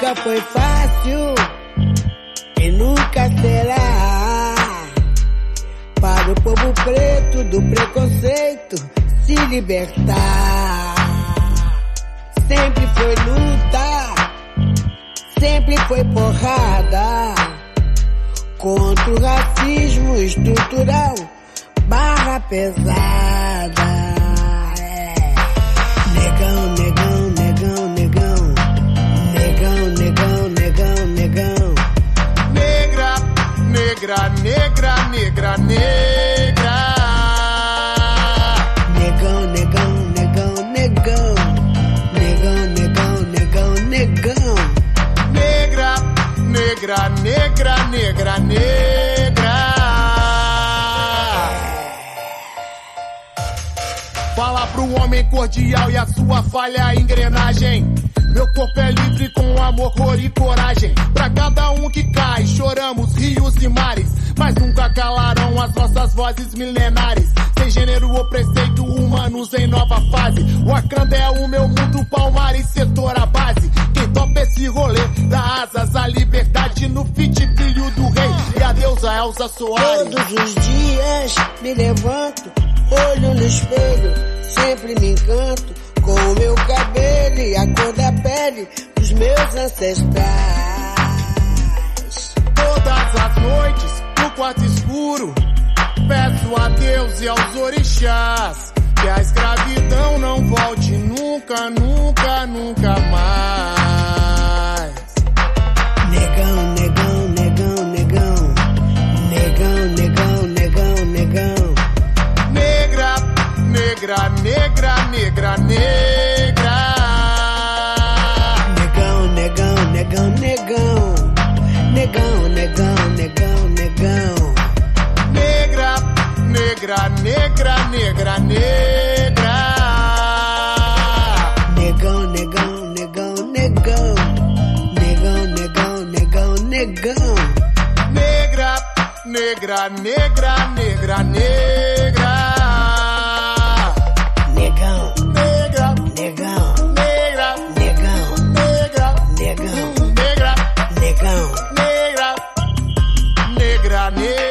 nunca foi fácil e nunca será para o povo preto do preconceito se libertar. Sempre foi luta, sempre foi porrada contra o racismo estrutural barra pesada. Negão, negão, negão, negão, negão, negão, negão, negão. Negra, negra, negra, negra, negra. Negão, negão, negão, negão, negão, negão, negão, negão. Negra, negra, negra, negra, negra. Fala pro homem cordial e a sua falha engrenagem. Meu corpo é livre com amor, cor e coragem. Pra cada um que cai, choramos rios e mares, mas nunca calarão as nossas vozes milenares. Sem gênero ou preceito, humanos em nova fase. Wakanda é o meu mundo, Palmares, setor a base. Quem topa esse rolê, dá asas à liberdade no feat, filho do rei e a deusa Elza Soares. Todos os dias me levanto, olho no espelho, sempre me encanto com o meu cabelo e a cor da pele dos meus ancestrais. Todas as noites, no quarto escuro, peço a Deus e aos orixás que a escravidão não volte nunca, nunca, nunca mais. Negão, negão, negão, negão, negão, negão, negão, negão. Negra, negra, negra, negra, negra. Negão, negão, negão, negão, negão, negão, negão, negão. Negra, negra, negra, negra, negra. Negão, negão, negão, negão, negão, negão, negão, negão. Negra, negra, negra, negra, negra. Negão, Negra, negão, negra, negão, negra, negão, negra, negão. negra, negra, negra.